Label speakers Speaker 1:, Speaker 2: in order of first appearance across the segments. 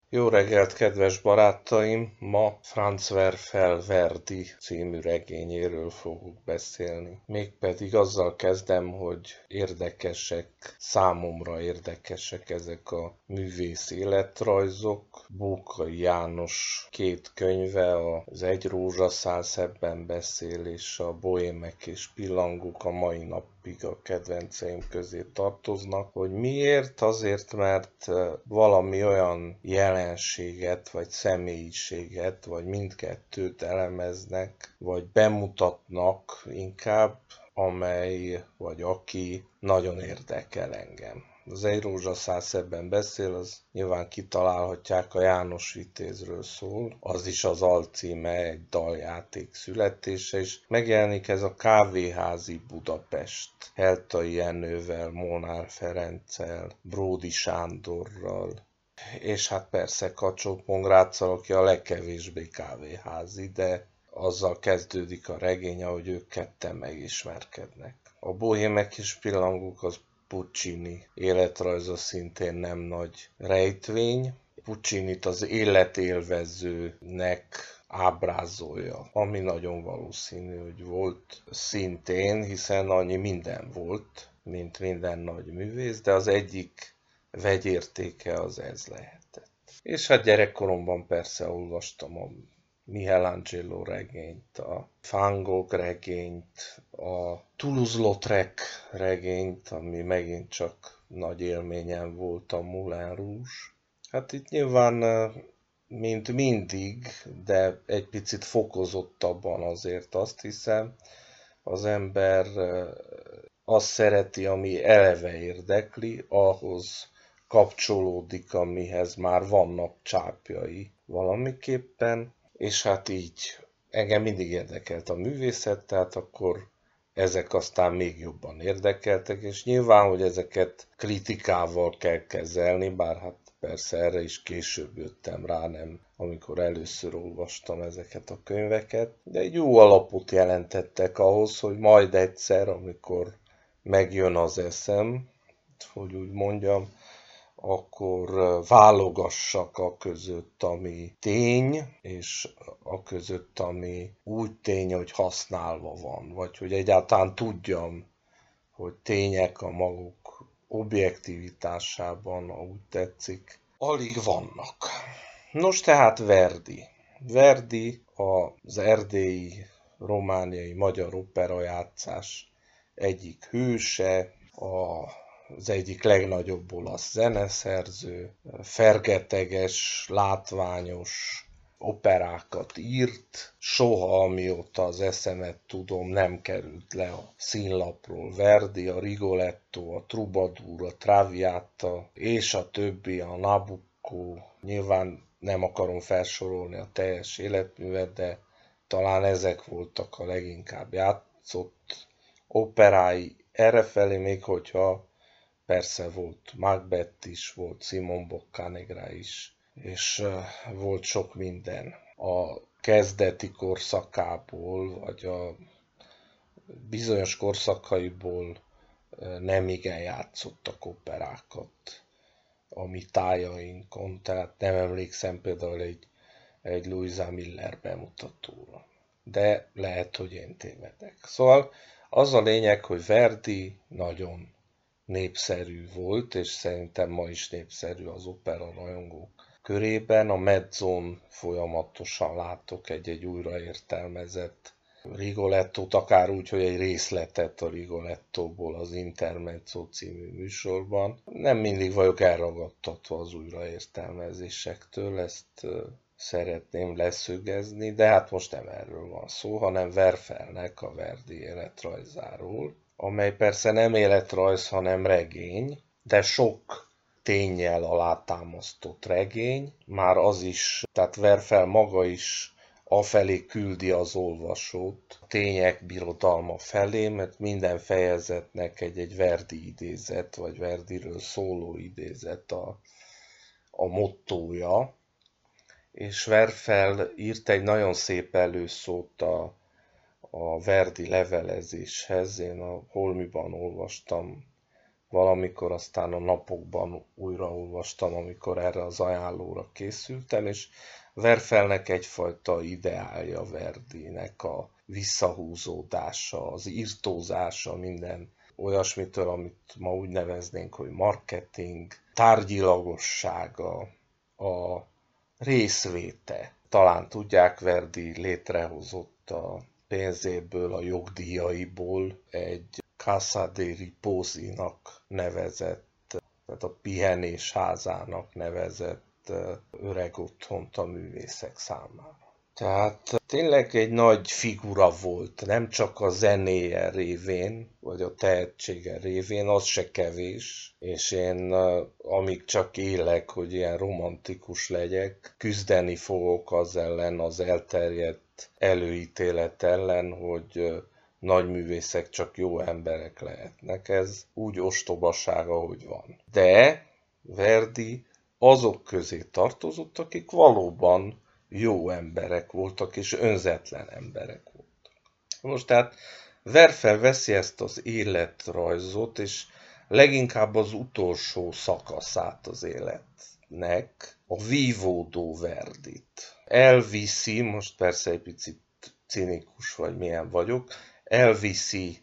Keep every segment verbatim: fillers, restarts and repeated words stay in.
Speaker 1: Jó reggelt, kedves barátaim! Ma Franz Werfel Verdi című regényéről fogok beszélni. Mégpedig azzal kezdem, hogy érdekesek, számomra érdekesek ezek a művész életrajzok. Bókai János két könyve, az Egy rózsaszál szebben beszél és a Bohémek és pillangók a mai napig a kedvenceim közé tartoznak. Hogy miért? Azért, mert valami olyan jelenséget, vagy személyiséget, vagy mindkettőt elemeznek, vagy bemutatnak inkább, amely, vagy aki nagyon érdekel engem. Az Egy rózsaszál szebben beszél, az nyilván kitalálhatják, a János Vitézről szól, az is az alcíme, egy daljáték születése, és megjelenik ez a Kávéházi Budapest, Heltai Jenővel, Molnár Ferenccel, Bródy Sándorral, és hát persze Kacsó-Pongráccal, aki a legkevésbé kávéházi, de azzal kezdődik a regény, hogy ők ketten megismerkednek. A Bohémek és pillangók az Puccini életrajza szintén nem nagy rejtvény. Puccinit az életélvezőnek ábrázolja, ami nagyon valószínű, hogy volt szintén, hiszen annyi minden volt, mint minden nagy művész, de az egyik vegyértéke az ez lehetett. És hát gyerekkoromban persze olvastam a Michelangelo regényt, a Van Gogh regényt, a Toulouse-Lautrec regényt, ami megint csak nagy élményem volt, a Moulin Rouge. Hát itt nyilván, mint mindig, de egy picit fokozottabban azért azt hiszem, az ember azt szereti, ami eleve érdekli, ahhoz kapcsolódik, amihez már vannak csápjai valamiképpen, és hát így engem mindig érdekelt a művészet, tehát akkor ezek aztán még jobban érdekeltek, és nyilván, hogy ezeket kritikával kell kezelni, bár hát persze erre is később jöttem rá, nem amikor először olvastam ezeket a könyveket, de egy jó alapot jelentettek ahhoz, hogy majd egyszer, amikor megjön az eszem, hogy úgy mondjam, akkor válogassak a között, ami tény, és a között, ami úgy tény, hogy használva van, vagy hogy egyáltalán tudjam, hogy tények a maguk objektivitásában, ha úgy tetszik, alig vannak. Nos, tehát Verdi. Verdi az erdélyi, romániai magyar operajátszás egyik hőse, a az egyik legnagyobb olasz zeneszerző, fergeteges, látványos operákat írt, soha, amióta az eszemet tudom, nem került le a színlapról Verdi, a Rigoletto, a Troubadour, a Traviata, és a többi, a Nabucco. Nyilván nem akarom felsorolni a teljes életművet, de talán ezek voltak a leginkább játszott operái errefelé, még hogyha persze volt Macbeth is, volt Simon Boccanegra is, és volt sok minden. A kezdeti korszakából, vagy a bizonyos korszakaiból nem igen játszottak operákat a mi tájainkon, tehát nem emlékszem például egy, egy Louisa Miller bemutatóra. De lehet, hogy én tévedek. Szóval az a lényeg, hogy Verdi nagyon népszerű volt, és szerintem ma is népszerű az opera rajongók körében. A Mezzón folyamatosan látok egy-egy újraértelmezett Rigolettót, akár úgy, hogy egy részletet a Rigolettóból az Intermezzo című műsorban. Nem mindig vagyok elragadtatva az újraértelmezésektől, ezt szeretném leszögezni, de hát most nem erről van szó, hanem Werfelnek a Verdi életrajzáról, amely persze nem életrajz, hanem regény, de sok ténnyel alátámasztott regény, már az is, tehát Werfel maga is afelé küldi az olvasót, a tények birodalma felé, mert minden fejezetnek egy-egy Verdi idézet, vagy Verdiről szóló idézet a, a mottója, és Werfel írt egy nagyon szép előszót a a Verdi levelezéshez. Én a Holmiban olvastam valamikor, aztán a napokban újraolvastam, amikor erre az ajánlóra készültem, és Werfelnek egyfajta ideálja Verdinek a visszahúzódása, az irtózása minden olyasmitől, amit ma úgy neveznénk, hogy marketing, tárgyilagossága, a részvéte. Talán tudják, Verdi létrehozott a pénzéből, a jogdíjaiból egy Casa de Riposi-nak nevezett, tehát a pihenés házának nevezett öreg otthont a művészek számára. Tehát tényleg egy nagy figura volt, nem csak a zenéje révén, vagy a tehetsége révén, az se kevés, és én amíg csak élek, hogy ilyen romantikus legyek, küzdeni fogok az ellen, az elterjedt előítélet ellen, hogy nagy művészek csak jó emberek lehetnek. Ez úgy ostobaság, ahogy van. De Verdi azok közé tartozott, akik valóban jó emberek voltak, és önzetlen emberek voltak. Most tehát Werfel veszi ezt az életrajzot, és leginkább az utolsó szakaszát az életnek, a vívódó Verdit. Elviszi, most persze egy picit cinikus vagy milyen vagyok, elviszi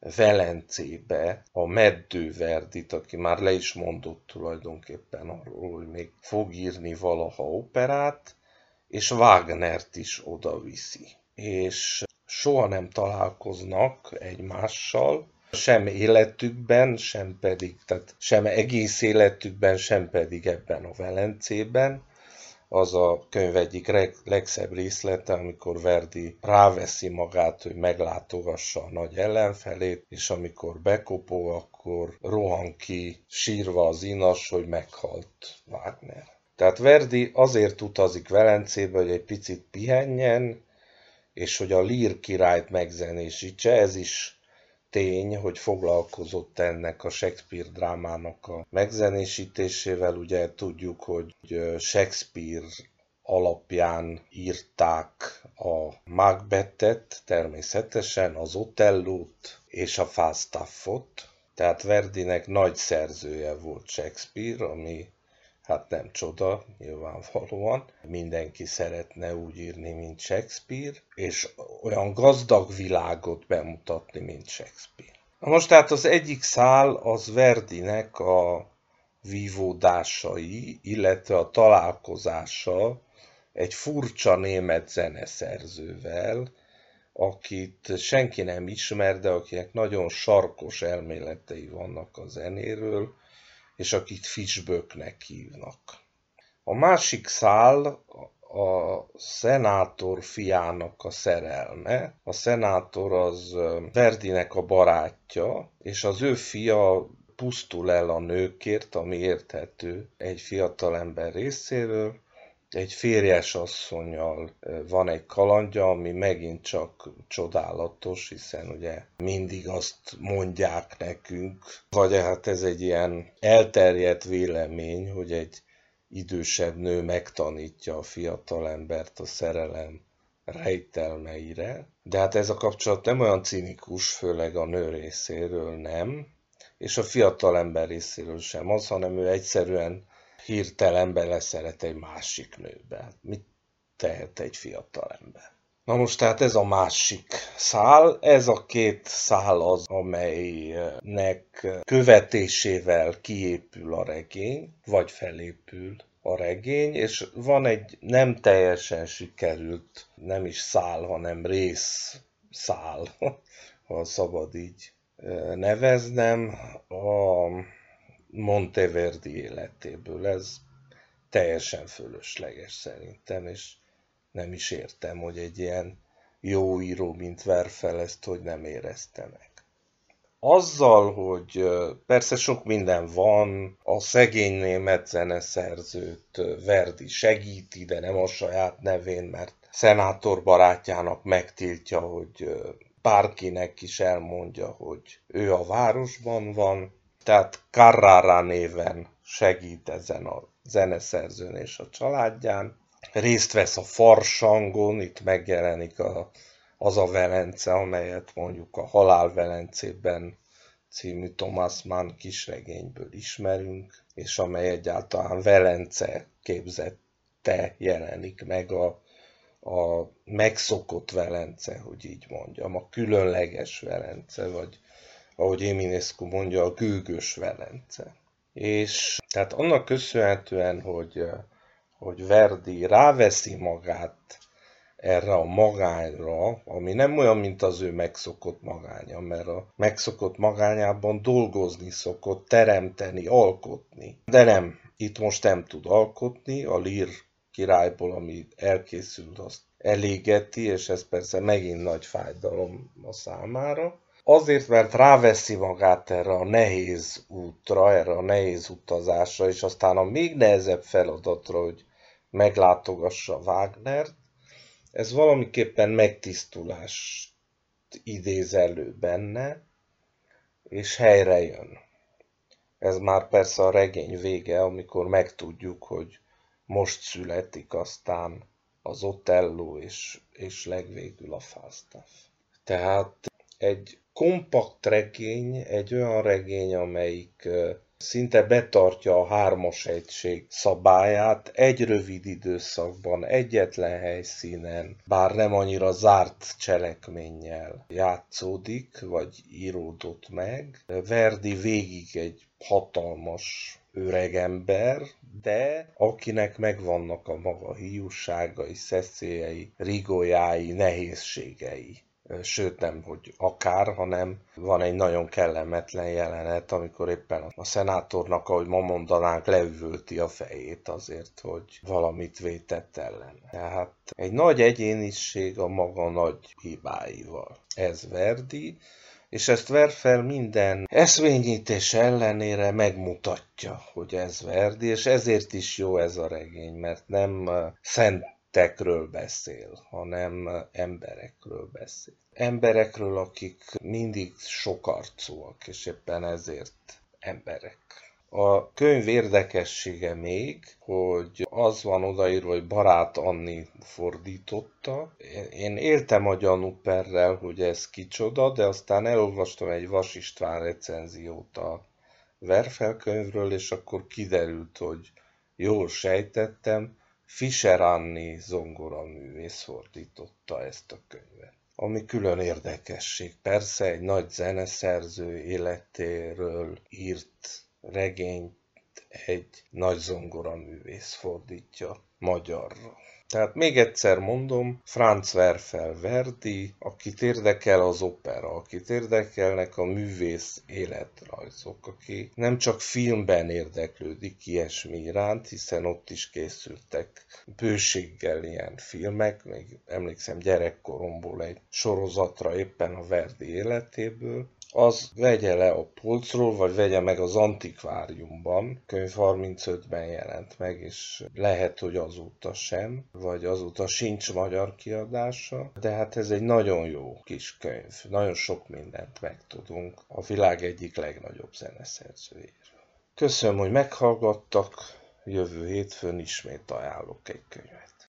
Speaker 1: Velencébe a meddő Verdit, aki már le is mondott tulajdonképpen arról, hogy még fog írni valaha operát, és Wagnert is oda viszi. És soha nem találkoznak egymással, sem életükben, sem pedig, tehát sem egész életükben, sem pedig ebben a Velencében. Az a könyv egyik legszebb részlete, amikor Verdi ráveszi magát, hogy meglátogassa a nagy ellenfelét, és amikor bekopog, akkor rohan ki sírva az inas, hogy meghalt Wagner. Tehát Verdi azért utazik Velencébe, hogy egy picit pihenjen, és hogy a Lír királyt megzenésítse. Ez is tény, hogy foglalkozott ennek a Shakespeare drámának a megzenésítésével. Ugye tudjuk, hogy Shakespeare alapján írták a Macbethet, természetesen az Otellót és a Falstaffot. Tehát Verdinek nagy szerzője volt Shakespeare, ami hát nem csoda, nyilvánvalóan. Mindenki szeretne úgy írni, mint Shakespeare, és olyan gazdag világot bemutatni, mint Shakespeare. Na most tehát az egyik szál az Verdinek a vívódásai, illetve a találkozása egy furcsa német zeneszerzővel, akit senki nem ismer, de akinek nagyon sarkos elméletei vannak a zenéről, és akit Fishböcknek hívnak. A másik szál a szenátor fiának a szerelme. A szenátor az Verdinek a barátja, és az ő fia pusztul el a nőkért, ami érthető egy fiatalember részéről. Egy férjes asszonnyal van egy kalandja, ami megint csak csodálatos, hiszen ugye mindig azt mondják nekünk, vagy hát ez egy ilyen elterjedt vélemény, hogy egy idősebb nő megtanítja a fiatalembert a szerelem rejtelmeire. De hát ez a kapcsolat nem olyan cinikus, főleg a nő részéről nem, és a fiatalember részéről sem az, hanem ő egyszerűen hirtelen beleszeret egy másik nőbe. Mit tehet egy fiatal ember? Na most tehát ez a másik szál, ez a két szál az, amelynek követésével kiépül a regény, vagy felépül a regény, és van egy nem teljesen sikerült, nem is szál, hanem részszál, ha szabad így neveznem, a Monteverdi életéből. Ez teljesen fölösleges szerintem, és nem is értem, hogy egy ilyen jó író, mint Werfel ezt hogy nem érezte meg. Azzal, hogy persze sok minden van, a szegény német zeneszerzőt Verdi segíti, de nem a saját nevén, mert szenátor barátjának megtiltja, hogy bárkinek is elmondja, hogy ő a városban van. Tehát Carrara néven segít ezen a zeneszerzőn és a családján. Részt vesz a farsangon, itt megjelenik a, az a Velence, amelyet mondjuk a Halál Velencében című Thomas Mann kisregényből ismerünk, és amely egyáltalán Velence képzette jelenik meg, a, a megszokott Velence, hogy így mondjam, a különleges Velence, vagy ahogy Eminescu mondja, a gőgös Velence. És tehát annak köszönhetően, hogy, hogy Verdi ráveszi magát erre a magányra, ami nem olyan, mint az ő megszokott magánya, mert a megszokott magányában dolgozni szokott, teremteni, alkotni. De nem, itt most nem tud alkotni, a Lear királyból, ami elkészült, azt elégeti, és ez persze megint nagy fájdalom a számára. Azért, mert ráveszi magát erre a nehéz útra, erre a nehéz utazásra, és aztán a még nehezebb feladatra, hogy meglátogassa Wagnert, ez valamiképpen megtisztulást idéz elő benne, és helyre jön. Ez már persze a regény vége, amikor megtudjuk, hogy most születik aztán az Otello, és, és legvégül a Falstaff. Tehát egy kompakt regény, egy olyan regény, amelyik szinte betartja a hármas egység szabályát, egy rövid időszakban, egyetlen helyszínen, bár nem annyira zárt cselekménnyel játszódik, vagy íródott meg. Verdi végig egy hatalmas öregember, de akinek megvannak a maga hiúságai, szeszélyei, rigójái, nehézségei. Sőt, nem, hogy akár, hanem van egy nagyon kellemetlen jelenet, amikor éppen a szenátornak, ahogy ma mondanánk, leüvölti a fejét azért, hogy valamit vétett ellen. Tehát egy nagy egyéniség a maga nagy hibáival. Ez Verdi, és ezt Werfel minden eszményítés ellenére megmutatja, hogy ez Verdi, és ezért is jó ez a regény, mert nem szent tekről beszél, hanem emberekről beszél. Emberekről, akik mindig sokarcúak, és éppen ezért emberek. A könyv érdekessége még, hogy az van odaírva, hogy Barát Anni fordította. Én éltem a gyanúperrel, hogy ez kicsoda, de aztán elolvastam egy Vas István recenziót a Werfel könyvről, és akkor kiderült, hogy jól sejtettem, Fischer Anni zongoraművész fordította ezt a könyvet. Ami külön érdekesség. Persze egy nagy zeneszerző életéről írt regényt egy nagy zongoraművész fordítja magyarra. Tehát még egyszer mondom, Franz Werfel Verdi, akit érdekel az opera, akit érdekelnek a művész életrajzok, aki nem csak filmben érdeklődik ilyesmi iránt, hiszen ott is készültek bőséggel ilyen filmek, még emlékszem gyerekkoromból egy sorozatra éppen a Verdi életéből, az vegye le a polcról, vagy vegye meg az antikváriumban. Könyv harmincötben jelent meg, és lehet, hogy azóta sem, vagy azóta sincs magyar kiadása, de hát ez egy nagyon jó kis könyv. Nagyon sok mindent megtudunk a világ egyik legnagyobb zeneszerzőjéről. Köszönöm, hogy meghallgattak, jövő hétfőn ismét ajánlok egy könyvet.